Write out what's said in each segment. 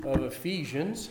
of Ephesians.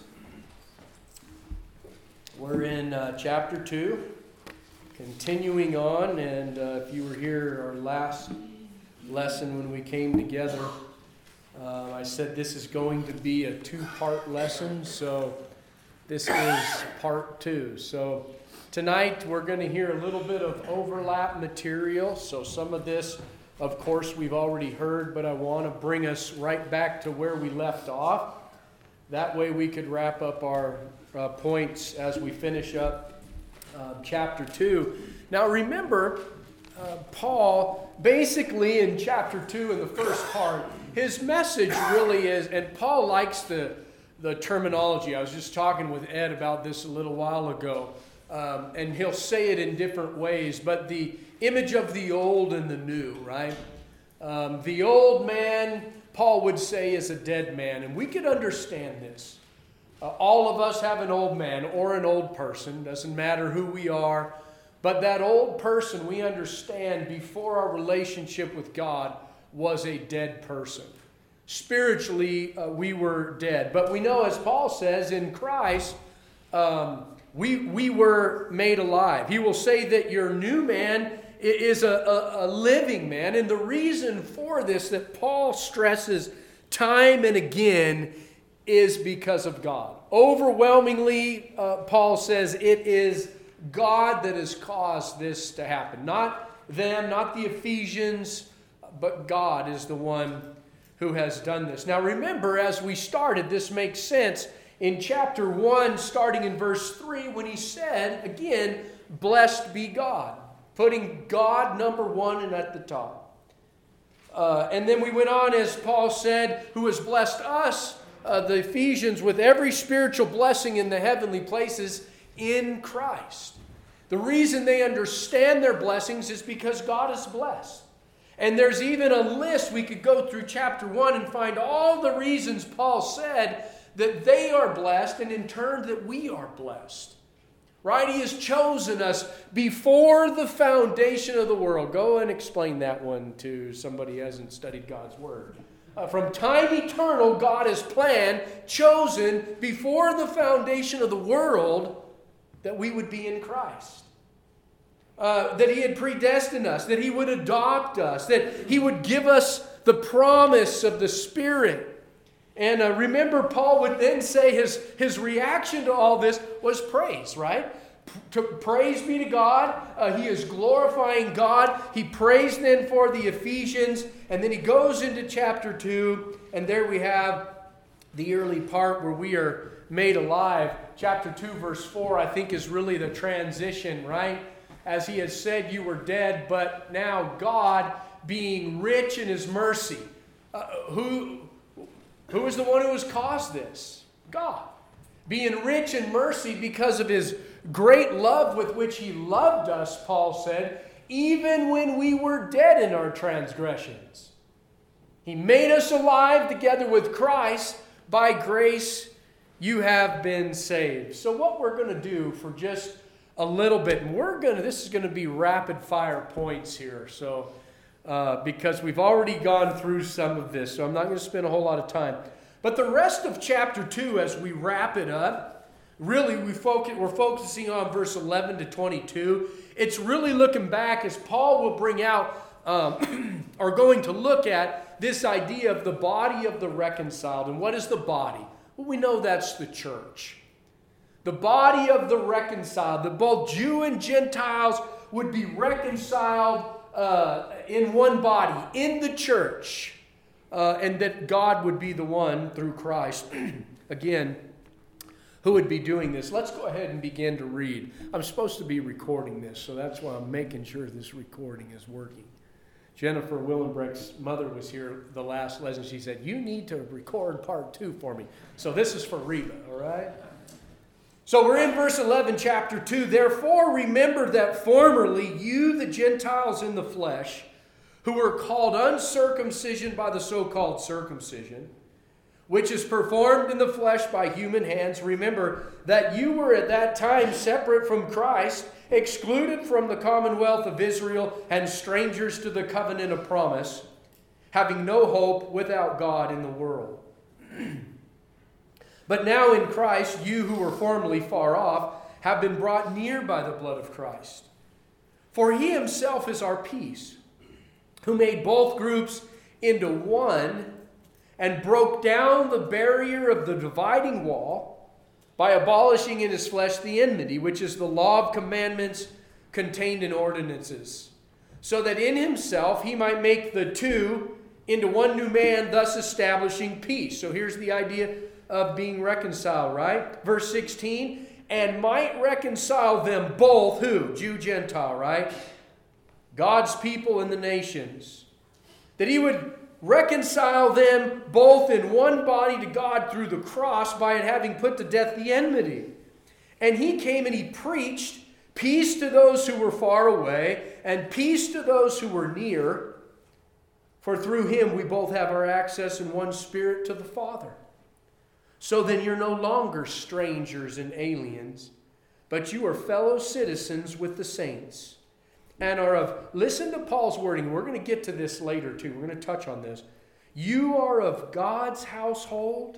We're in chapter 2, continuing on, and if you were here our last lesson when we came together, I said this is going to be a two-part lesson, so this is part 2. So tonight we're going to hear a little bit of overlap material, so some of this, of course, we've already heard, but I want to bring us right back to where we left off. That way we could wrap up our points as we finish up chapter 2. Now remember, Paul, basically in chapter 2 in the first part, his message really is, and Paul likes the terminology. I was just talking with Ed about this a little while ago, and he'll say it in different ways, but the image of the old and the new, right? The old man, Paul would say, is a dead man, and we could understand this. All of us have an old man or an old person, doesn't matter who we are, but that old person, we understand, before our relationship with God, was a dead person. Spiritually, we were dead, but we know, as Paul says, in Christ, we were made alive. He will say that your new man is a living man, and the reason for this that Paul stresses time and again is because of God. Overwhelmingly, Paul says it is God that has caused this to happen. Not them, not the Ephesians, but God is the one who has done this. Now remember, as we started, this makes sense in chapter 1, starting in verse 3, when he said, again, blessed be God. Putting God number 1 and at the top. And then we went on, as Paul said, who has blessed us, the Ephesians, with every spiritual blessing in the heavenly places in Christ. The reason they understand their blessings is because God is blessed. And there's even a list. We could go through chapter 1 and find all the reasons Paul said that they are blessed, and in turn that we are blessed. Right? He has chosen us before the foundation of the world. Go and explain that one to somebody who hasn't studied God's Word. From time eternal, God has planned, chosen, before the foundation of the world, that we would be in Christ. That He had predestined us, that He would adopt us, that He would give us the promise of the Spirit. And remember, Paul would then say his reaction to all this was praise, right? Praise be to God. He is glorifying God. He prays then for the Ephesians. And then he goes into chapter 2. And there we have the early part where we are made alive. Chapter 2, verse 4, I think is really the transition, right? As he has said, you were dead, but now God, being rich in His mercy. Who is the one who has caused this? God. Being rich in mercy because of His great love with which He loved us, Paul said, even when we were dead in our transgressions. He made us alive together with Christ. By grace you have been saved. So what we're going to do for just a little bit, and this is going to be rapid fire points here, so because we've already gone through some of this, so I'm not going to spend a whole lot of time. But the rest of chapter 2, as we wrap it up, really we're focusing on verse 11 to 22. It's really looking back, as Paul will bring out, or going to look at this idea of the body of the reconciled. And what is the body? Well, we know that's the church. The body of the reconciled, that both Jew and Gentiles would be reconciled in one body, in the church, and that God would be the one, through Christ, again, who would be doing this. Let's go ahead and begin to read. I'm supposed to be recording this, so that's why I'm making sure this recording is working. Jennifer Willenbrecht's mother was here the last lesson. She said, you need to record part 2 for me. So this is for Reba, all right? So we're in verse 11, chapter 2. Therefore, remember that formerly you, the Gentiles in the flesh, who were called uncircumcision by the so-called circumcision, which is performed in the flesh by human hands, remember that you were at that time separate from Christ, excluded from the commonwealth of Israel, and strangers to the covenant of promise, having no hope without God in the world. But now in Christ, you who were formerly far off have been brought near by the blood of Christ. For he himself is our peace, who made both groups into one and broke down the barrier of the dividing wall by abolishing in his flesh the enmity, which is the law of commandments contained in ordinances, so that in himself he might make the two into one new man, thus establishing peace. So here's the idea of being reconciled, right? Verse 16, and might reconcile them both, who? Jew, Gentile, right? God's people and the nations. That he would reconcile them both in one body to God through the cross by having put to death the enmity. And he came and he preached peace to those who were far away and peace to those who were near. For through him we both have our access in one spirit to the Father. So then you're no longer strangers and aliens, but you are fellow citizens with the saints and are of, listen to Paul's wording. We're going to get to this later too. We're going to touch on this. You are of God's household,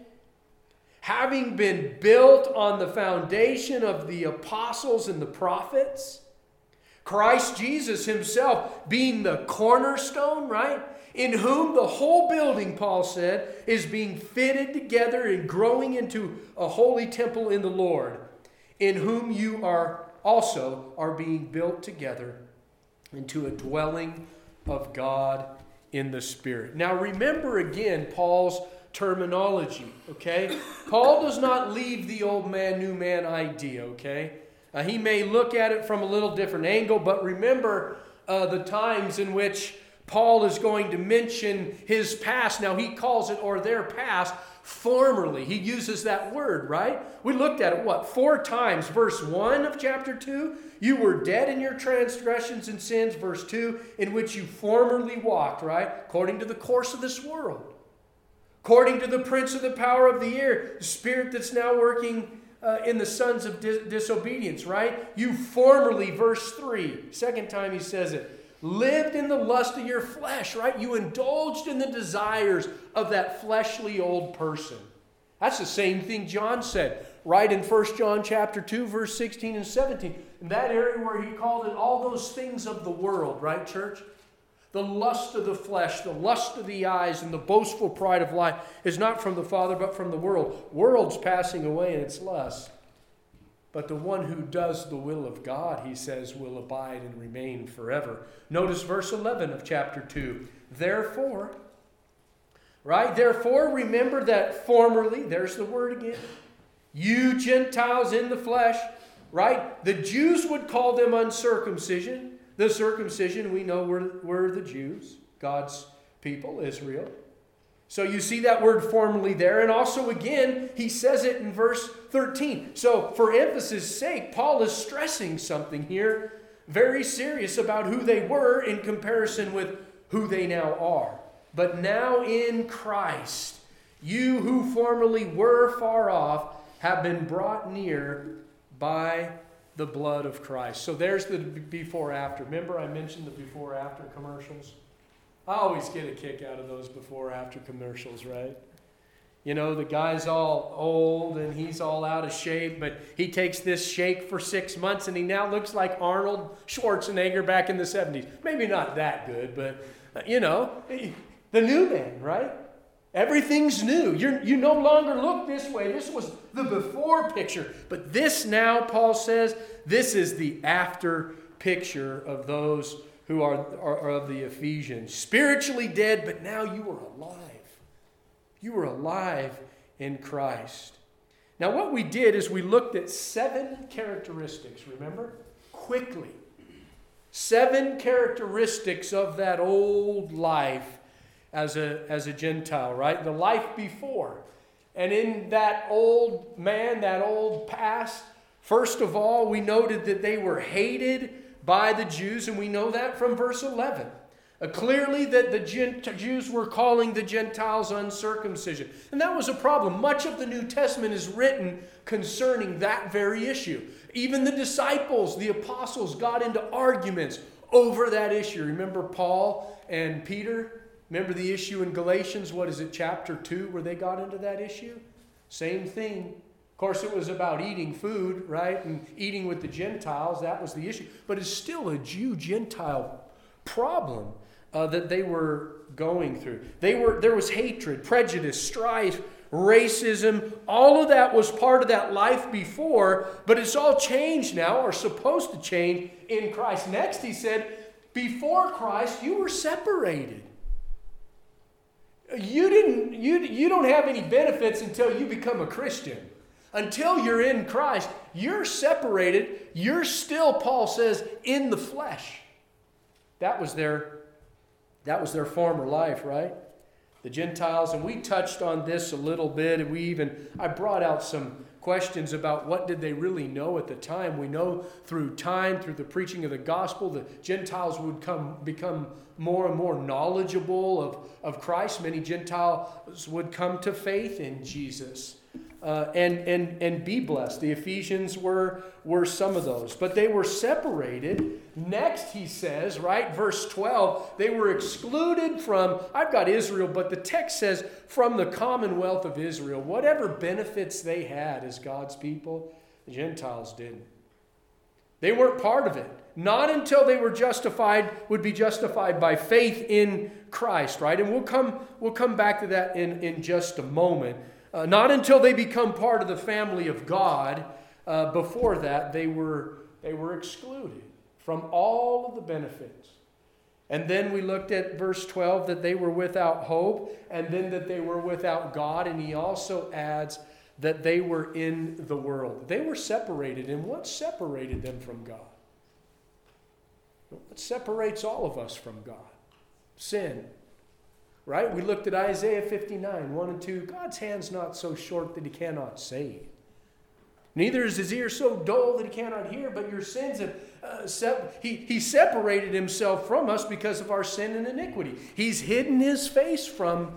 having been built on the foundation of the apostles and the prophets, Christ Jesus himself being the cornerstone, right? In whom the whole building, Paul said, is being fitted together and growing into a holy temple in the Lord, in whom you are also being built together into a dwelling of God in the Spirit. Now remember again Paul's terminology, okay? Paul does not leave the old man, new man idea, okay? He may look at it from a little different angle, but remember the times in which Paul is going to mention his past. Now he calls it, or their past, formerly. He uses that word, right? We looked at it, 4 times. Verse 1 of chapter 2, you were dead in your transgressions and sins. Verse 2, in which you formerly walked, right? According to the course of this world. According to the prince of the power of the air, the spirit that's now working in the sons of disobedience, right? You formerly, verse 3, second time he says it, lived in the lust of your flesh, right? You indulged in the desires of that fleshly old person. That's the same thing John said, right in 1 John chapter 2, verse 16 and 17. In that area where he called it all those things of the world, right, church? The lust of the flesh, the lust of the eyes, and the boastful pride of life is not from the Father, but from the world. World's passing away in its lust. But the one who does the will of God, he says, will abide and remain forever. Notice verse 11 of chapter 2. Therefore, right? Therefore, remember that formerly, there's the word again, you Gentiles in the flesh, right? The Jews would call them uncircumcision. The circumcision, we know, were the Jews, God's people, Israel. So you see that word formerly there. And also again, he says it in verse 13. So for emphasis' sake, Paul is stressing something here very serious about who they were in comparison with who they now are. But now in Christ, you who formerly were far off have been brought near by the blood of Christ. So there's the before-after. Remember I mentioned the before-after commercials? I always get a kick out of those before-after commercials, right? You know, the guy's all old and he's all out of shape, but he takes this shake for 6 months and he now looks like Arnold Schwarzenegger back in the 70s. Maybe not that good, but, you know, the new man, right? Everything's new. You no longer look this way. This was the before picture. But this now, Paul says, this is the after picture of those who are of the Ephesians. Spiritually dead, but now you are alive. You are alive in Christ. Now what we did is we looked at 7 characteristics, remember? Quickly. 7 characteristics of that old life as a Gentile, right? The life before. And in that old man, that old past, first of all, we noted that they were hated by the Jews, and we know that from verse 11. Clearly that the Jews were calling the Gentiles uncircumcision. And that was a problem. Much of the New Testament is written concerning that very issue. Even the disciples, the apostles, got into arguments over that issue. Remember Paul and Peter? Remember the issue in Galatians, chapter 2, where they got into that issue? Same thing. Of course, it was about eating food, right? And eating with the Gentiles. That was the issue. But it's still a Jew-Gentile problem that they were going through. There was hatred, prejudice, strife, racism. All of that was part of that life before, but it's all changed now, or supposed to change in Christ. Next, he said, before Christ, you were separated. You don't have any benefits until you become a Christian. Until you're in Christ, you're separated. You're still, Paul says, in the flesh. That was their former life, right? The Gentiles, and we touched on this a little bit, and I brought out some questions about what did they really know at the time. We know through time, through the preaching of the gospel, the Gentiles would become more and more knowledgeable of Christ. Many Gentiles would come to faith in Jesus and be blessed. The Ephesians were some of those, but they were separated. Next, he says, right, verse 12, they were excluded from, I've got Israel, but the text says from the commonwealth of Israel. Whatever benefits they had as God's people, the Gentiles didn't. They weren't part of it. Not until they would be justified by faith in Christ, right? And we'll come back to that in just a moment. Not until they become part of the family of God. Before that, they were excluded from all of the benefits. And then we looked at verse 12 that they were without hope, and then that they were without God. And he also adds that they were in the world. They were separated. And what separated them from God? What separates all of us from God? Sin. Right? We looked at Isaiah 59, 1 and 2. God's hand's not so short that he cannot save. Neither is his ear so dull that he cannot hear, but your sins have he separated himself from us because of our sin and iniquity. He's hidden his face from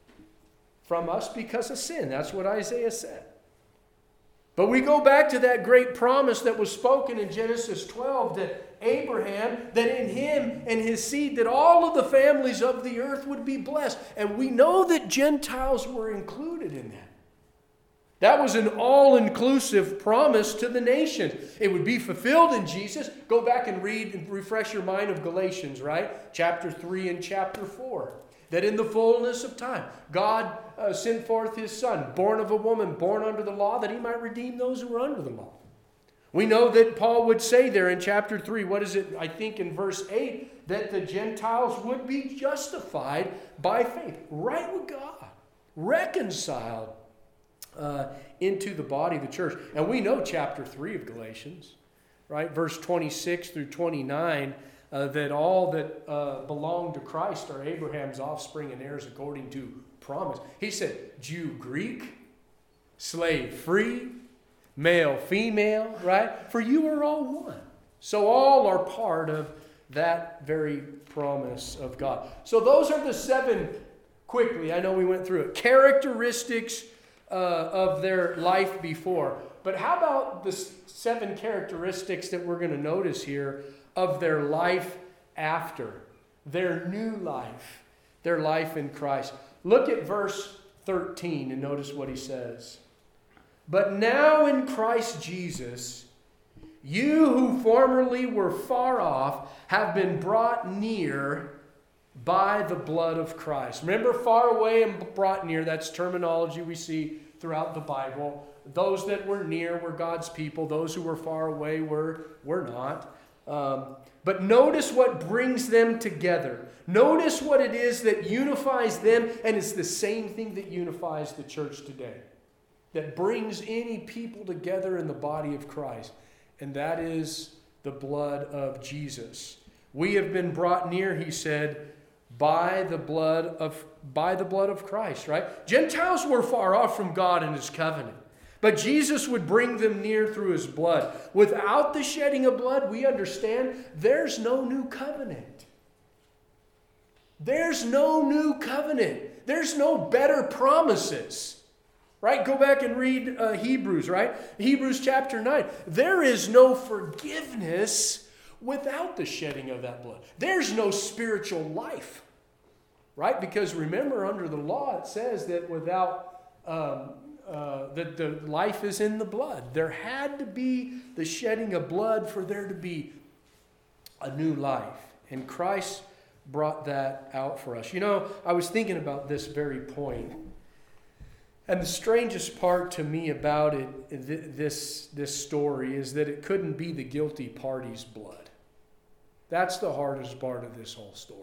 us because of sin. That's what Isaiah said. But we go back to that great promise that was spoken in Genesis 12 to Abraham, that in him and his seed that all of the families of the earth would be blessed. And we know that Gentiles were included in that. That was an all-inclusive promise to the nation. It would be fulfilled in Jesus. Go back and read and refresh your mind of Galatians, right? Chapter 3 and chapter 4. That in the fullness of time, God sent forth his Son, born of a woman, born under the law, that he might redeem those who were under the law. We know that Paul would say there in chapter 3, what is it, I think in verse 8, that the Gentiles would be justified by faith, right with God, reconciled into the body of the church. And we know chapter 3 of Galatians, right, verse 26 through 29, that all that belong to Christ are Abraham's offspring and heirs according to promise. He said, Jew, Greek, slave, free, male, female, right? For you are all one. So all are part of that very promise of God. So those are the 7, quickly, I know we went through it, characteristics of their life before. But how about the 7 characteristics that we're going to notice here of their life after, their new life, their life in Christ? Look at verse 13 and notice what he says. But now in Christ Jesus, you who formerly were far off have been brought near by the blood of Christ. Remember, far away and brought near, that's terminology we see throughout the Bible. Those that were near were God's people. Those who were far away were not. But notice what brings them together. Notice what it is that unifies them, and it's the same thing that unifies the church today, that brings any people together in the body of Christ, and that is the blood of Jesus. We have been brought near, he said, by the blood of Christ, right? Gentiles were far off from God and his covenant, but Jesus would bring them near through his blood. Without the shedding of blood, we understand there's no new covenant. There's no new covenant. There's no better promises. Right? Go back and read Hebrews, right? Hebrews chapter 9. There is no forgiveness without the shedding of that blood. There's no spiritual life. Right? Because remember, under the law, it says that without that the life is in the blood. There had to be the shedding of blood for there to be a new life. And Christ brought that out for us. You know, I was thinking about this very point. And the strangest part to me about it, this story, is that it couldn't be the guilty party's blood. That's the hardest part of this whole story.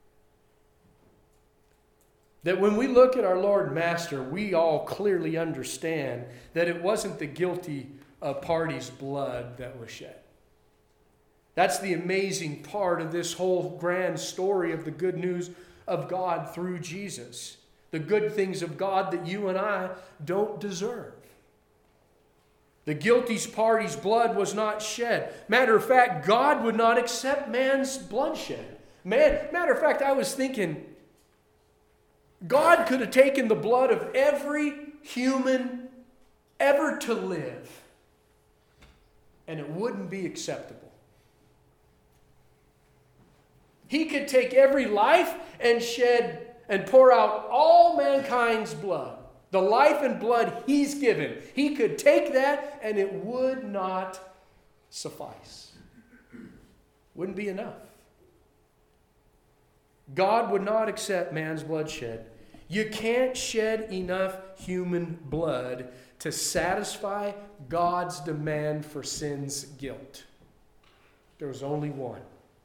That when we look at our Lord and Master, we all clearly understand that it wasn't the guilty party's blood that was shed. That's the amazing part of this whole grand story of the good news of God through Jesus. The good things of God that you and I don't deserve. The guilty party's blood was not shed. Matter of fact, God would not accept man's bloodshed. Matter of fact, I was thinking, God could have taken the blood of every human ever to live, and it wouldn't be acceptable. He could take every life and shed and pour out all mankind's blood. The life and blood He's given. He could take that and it would not suffice. Wouldn't be enough. God would not accept man's bloodshed. You can't shed enough human blood to satisfy God's demand for sin's guilt. There was only one.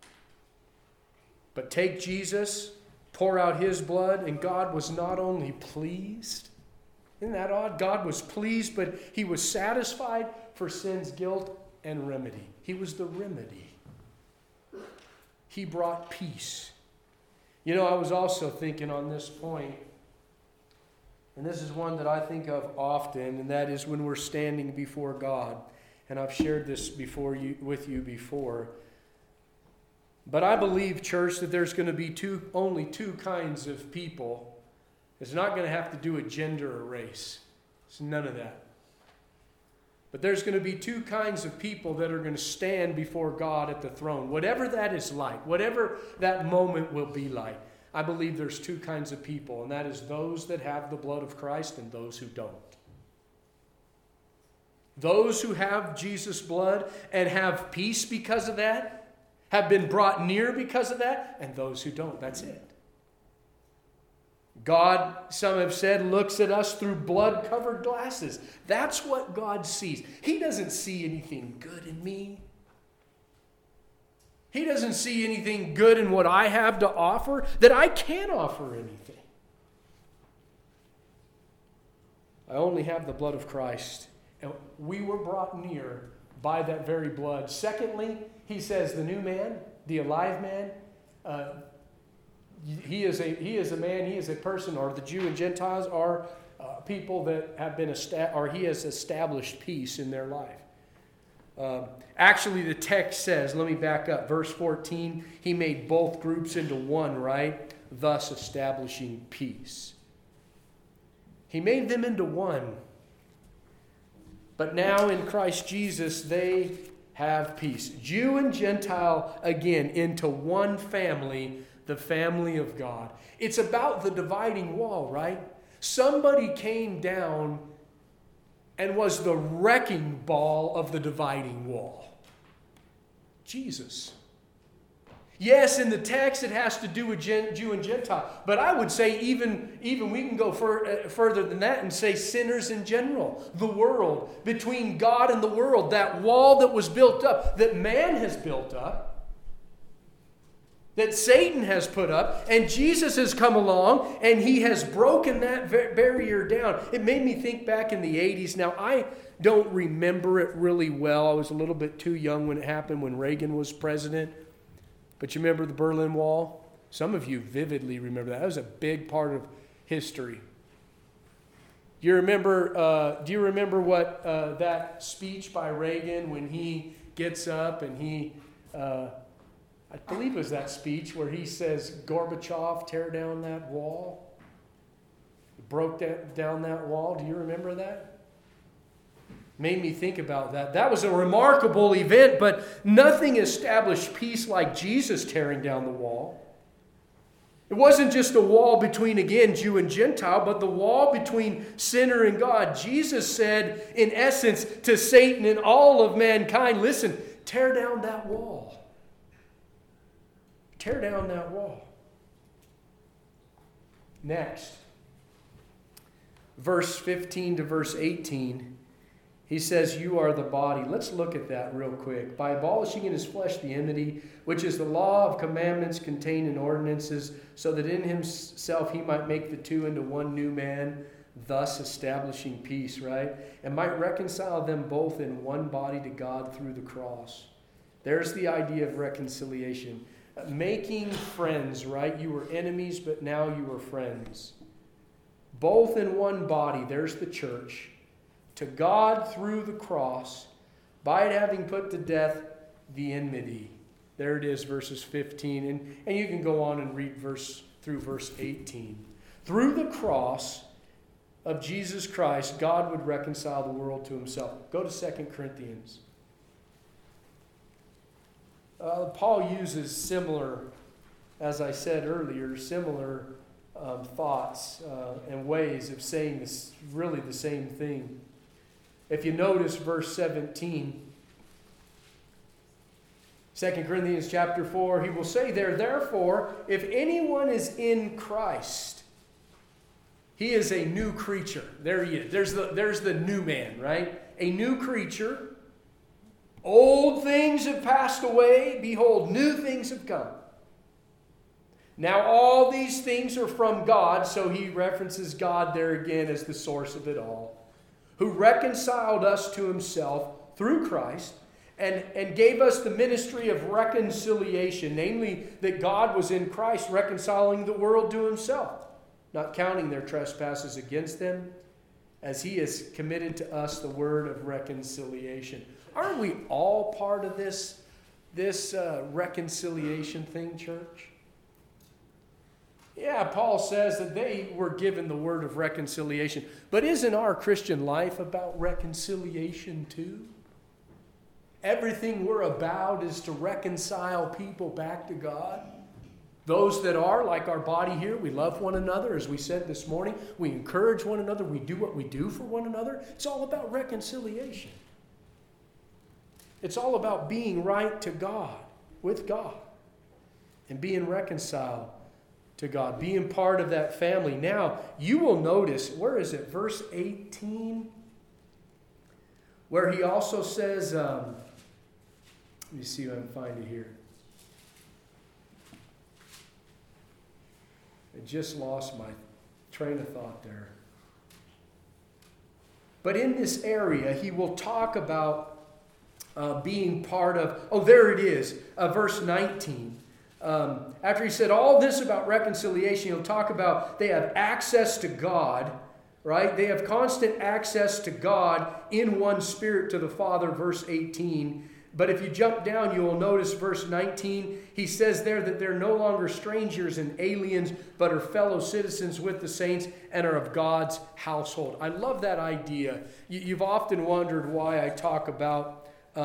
But take Jesus, pour out His blood, and God was not only pleased. Isn't that odd? God was pleased, but He was satisfied for sin's guilt and remedy. He was the remedy. He brought peace. You know, I was also thinking on this point, and this is one that I think of often, and that is when we're standing before God. And I've shared this with you before. But I believe, church, that there's going to be only two kinds of people. It's not going to have to do with gender or race. It's none of that. But there's going to be two kinds of people that are going to stand before God at the throne. Whatever that is like, whatever that moment will be like, I believe there's two kinds of people, and that is those that have the blood of Christ and those who don't. Those who have Jesus' blood and have peace because of that, have been brought near because of that, and those who don't. That's it. God, some have said, looks at us through blood-covered glasses. That's what God sees. He doesn't see anything good in me. He doesn't see anything good in what I have to offer, that I can't offer anything. I only have the blood of Christ. And we were brought near by that very blood. Secondly, he says the new man, the alive man, he is a man, he is a person, or the Jew and Gentiles are people that have been he has established peace in their life. Actually, the text says, let me back up, verse 14, he made both groups into one, right? Thus establishing peace. He made them into one. But now in Christ Jesus, they have peace. Jew and Gentile, again, into one family, the family of God. It's about the dividing wall, right? Somebody came down and was the wrecking ball of the dividing wall. Jesus. Yes, in the text it has to do with Jew and Gentile. But I would say even we can go further than that and say sinners in general. The world, between God and the world. That wall that was built up, that man has built up, that Satan has put up, and Jesus has come along and He has broken that barrier down. It made me think back in the 80s. Now, I don't remember it really well. I was a little bit too young when it happened, when Reagan was president. But you remember the Berlin Wall? Some of you vividly remember that. That was a big part of history. Do you remember what that speech by Reagan when he gets up and he... I believe it was that speech where he says, Gorbachev, tear down that wall. He broke down that wall. Do you remember that? Made me think about that. That was a remarkable event, but nothing established peace like Jesus tearing down the wall. It wasn't just a wall between, again, Jew and Gentile, but the wall between sinner and God. Jesus said, in essence, to Satan and all of mankind, listen, tear down that wall. Tear down that wall. Next, verse 15 to verse 18, he says, you are the body. Let's look at that real quick. By abolishing in his flesh the enmity, which is the law of commandments contained in ordinances, so that in himself he might make the two into one new man, thus establishing peace, right? And might reconcile them both in one body to God through the cross. There's the idea of reconciliation. Making friends, right? You were enemies, but now you are friends. Both in one body, there's the church. To God through the cross, by it having put to death the enmity. There it is, verses 15. And you can go on and read through verse 18. Through the cross of Jesus Christ, God would reconcile the world to himself. Go to 2 Corinthians. Paul uses similar, as I said earlier, similar thoughts and ways of saying this, really the same thing. If you notice verse 17, 2 Corinthians chapter 4, he will say there, therefore, if anyone is in Christ, he is a new creature. There he is. There's the new man, right? A new creature. Old things have passed away. Behold, new things have come. Now all these things are from God, so he references God there again as the source of it all, who reconciled us to himself through Christ and gave us the ministry of reconciliation, namely that God was in Christ reconciling the world to himself, not counting their trespasses against them, as he has committed to us the word of reconciliation. Aren't we all part of this reconciliation thing, church? Yeah, Paul says that they were given the word of reconciliation. But isn't our Christian life about reconciliation too? Everything we're about is to reconcile people back to God. Those that are, like our body here, we love one another. As we said this morning, we encourage one another. We do what we do for one another. It's all about reconciliation. It's all about being right to God, with God, and being reconciled to God, being part of that family. Now, you will notice, where is it? Verse 18, where he also says, let me see if I can find it here. I just lost my train of thought there. But in this area, he will talk about being part of, there it is, verse 19. After he said all this about reconciliation, he'll talk about they have access to God, right? They have constant access to God in one spirit to the Father, verse 18. But if you jump down, you will notice verse 19. He says there that they're no longer strangers and aliens, but are fellow citizens with the saints and are of God's household. I love that idea. You've often wondered why I talk about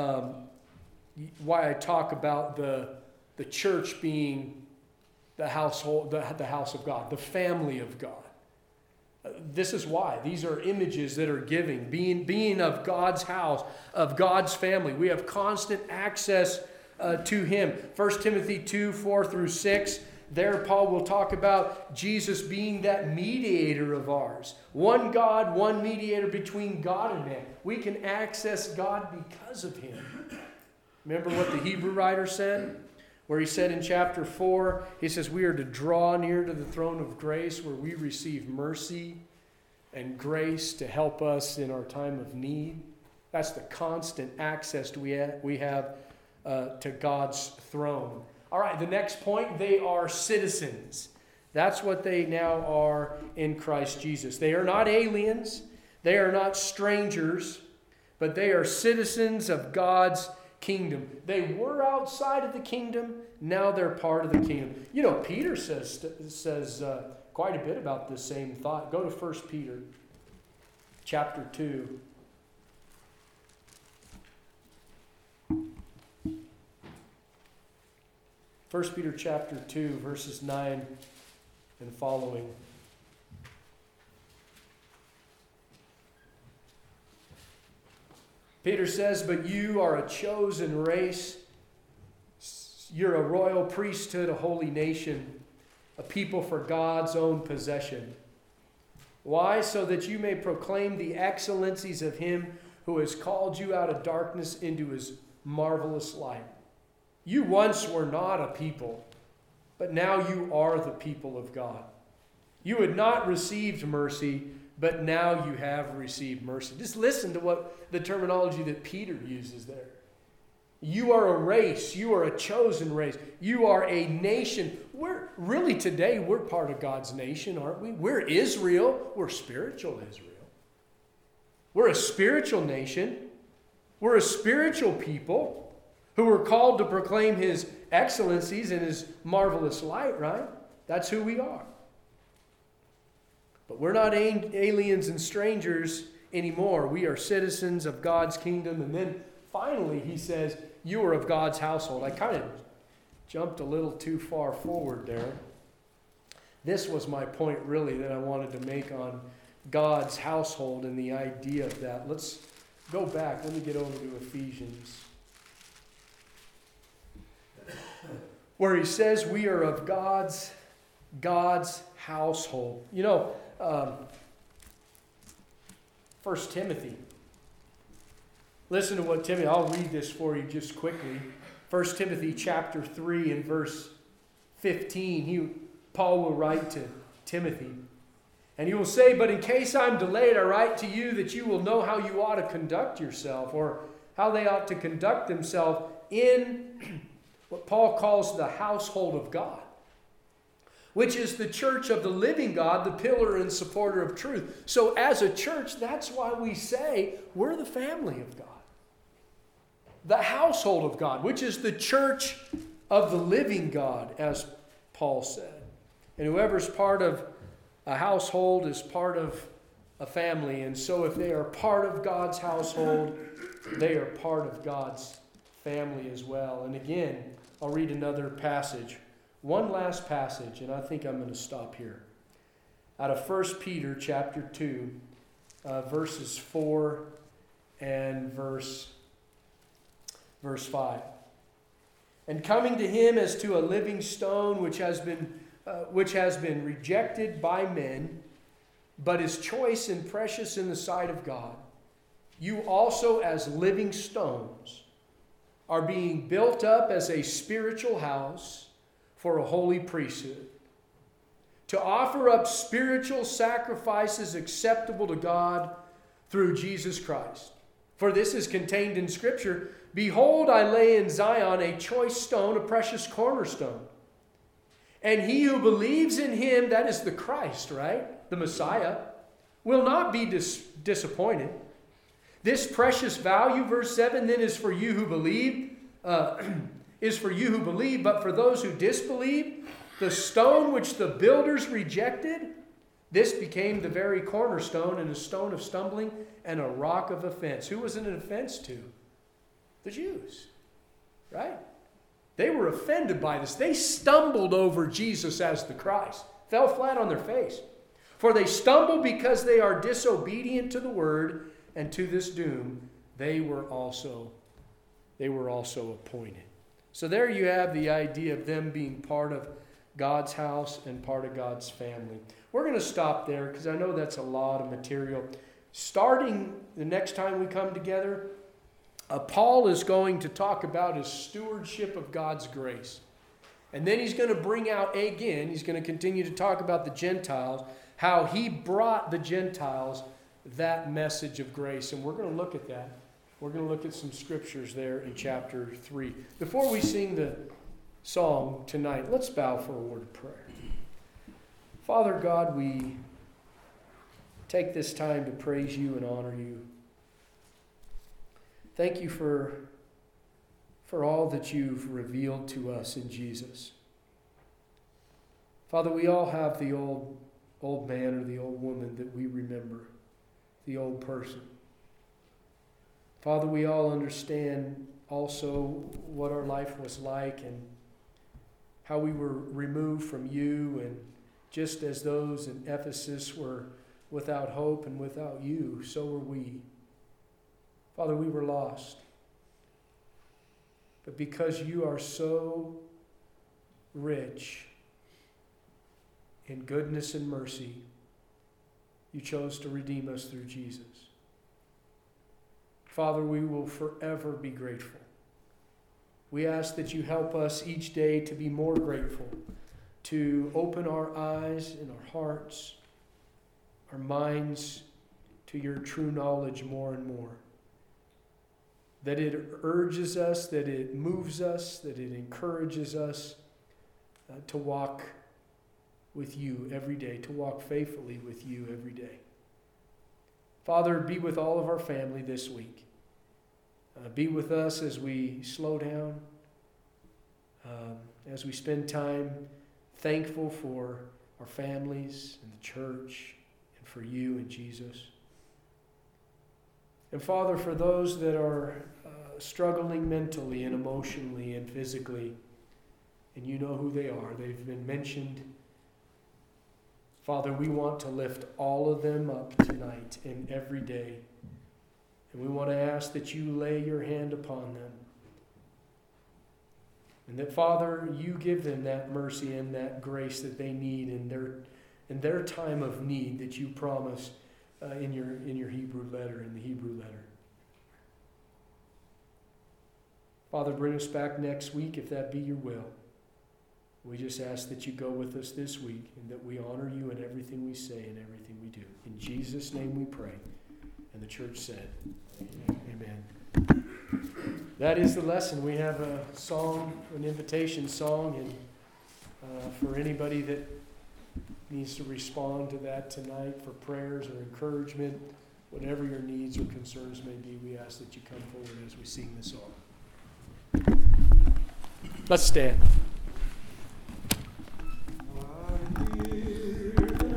the church being the household, the house of God, the family of God. This is why. These are images that are giving, being of God's house, of God's family. We have constant access to him. 1 Timothy 2, 4 through 6. There Paul will talk about Jesus being that mediator of ours. One God, one mediator between God and man. We can access God because of him. Remember what the Hebrew writer said? Where he said in chapter 4, he says, we are to draw near to the throne of grace where we receive mercy and grace to help us in our time of need. That's the constant access we have to God's throne. All right, the next point, they are citizens. That's what they now are in Christ Jesus. They are not aliens. They are not strangers, but they are citizens of God's kingdom. They were outside of the kingdom. Now they're part of the kingdom. You know, Peter says quite a bit about this same thought. Go to 1 Peter chapter 2. 1 Peter chapter 2, verses 9 and following. Peter says, but you are a chosen race. You're a royal priesthood, a holy nation, a people for God's own possession. Why? So that you may proclaim the excellencies of him who has called you out of darkness into his marvelous light. You once were not a people, but now you are the people of God. You had not received mercy, but now you have received mercy. Just listen to what the terminology that Peter uses there. You are a race. You are a chosen race. You are a nation. Today, we're part of God's nation, aren't we? We're Israel. We're spiritual Israel. We're a spiritual nation. We're a spiritual people who were called to proclaim his excellencies and his marvelous light, right? That's who we are. But we're not aliens and strangers anymore. We are citizens of God's kingdom. And then finally, he says, you are of God's household. I kind of jumped a little too far forward there. This was my point, really, that I wanted to make on God's household and the idea of that. Let's go back. Let me get over to Ephesians, where he says we are of God's household. You know, 1 Timothy. Listen to what Timothy, I'll read this for you just quickly. 1 Timothy chapter 3 and verse 15. Paul will write to Timothy. And he will say, but in case I'm delayed, I write to you that you will know how you ought to conduct yourself, or how they ought to conduct themselves in what Paul calls the household of God, which is the church of the living God, the pillar and supporter of truth. So as a church, that's why we say we're the family of God. The household of God, which is the church of the living God, as Paul said. And whoever's part of a household is part of a family. And so if they are part of God's household, they are part of God's family as well. And again, I'll read another passage. One last passage, and I think I'm going to stop here. Out of 1 Peter chapter 2, verses 4 and verse 5. And coming to him as to a living stone which has been rejected by men, but is choice and precious in the sight of God, you also as living stones are being built up as a spiritual house for a holy priesthood, to offer up spiritual sacrifices acceptable to God through Jesus Christ. For this is contained in Scripture, behold, I lay in Zion a choice stone, a precious cornerstone. And he who believes in him, that is the Christ, right? The Messiah, will not be disappointed. This precious value, verse 7, then is for you who believe, but for those who disbelieve, the stone which the builders rejected, this became the very cornerstone and a stone of stumbling and a rock of offense. Who was it an offense to? The Jews, right? They were offended by this. They stumbled over Jesus as the Christ, fell flat on their face. For they stumbled because they are disobedient to the word, and to this doom they were also appointed. So there you have the idea of them being part of God's house and part of God's family. We're going to stop there because I know that's a lot of material. Starting the next time we come together, Paul is going to talk about his stewardship of God's grace. And then he's going to bring out again, he's going to continue to talk about the Gentiles, how he brought the Gentiles that message of grace. And we're going to look at that. We're going to look at some scriptures there in chapter 3. Before we sing the song tonight, let's bow for a word of prayer. Father God, we take this time to praise you and honor you. Thank you for all that you've revealed to us in Jesus. Father, we all have the old man or the old woman that we remember, the old person. Father, we all understand also what our life was like and how we were removed from you and Just as those in Ephesus were without hope and without you, so were we. Father, we were lost. But because you are so rich in goodness and mercy, you chose to redeem us through Jesus. Father, we will forever be grateful. We ask that you help us each day to be more grateful, to open our eyes and our hearts, our minds to your true knowledge more and more. That it urges us, that it moves us, that it encourages us to walk with you every day, to walk faithfully with you every day. Father, be with all of our family this week. Be with us as we slow down, as we spend time thankful for our families and the church and for you and Jesus. And Father, for those that are struggling mentally and emotionally and physically, and you know who they are, they've been mentioned. Father, we want to lift all of them up tonight and every day. And we want to ask that you lay your hand upon them. And that, Father, you give them that mercy and that grace that they need in their time of need that you promise in your Hebrew letter, in the Hebrew letter. Father, bring us back next week if that be your will. We just ask that you go with us this week and that we honor you in everything we say and everything we do. In Jesus' name we pray. And the church said, Amen. That is the lesson. We have a song, an invitation song, and for anybody that needs to respond to that tonight for prayers or encouragement, whatever your needs or concerns may be, we ask that you come forward as we sing this song. Let's stand.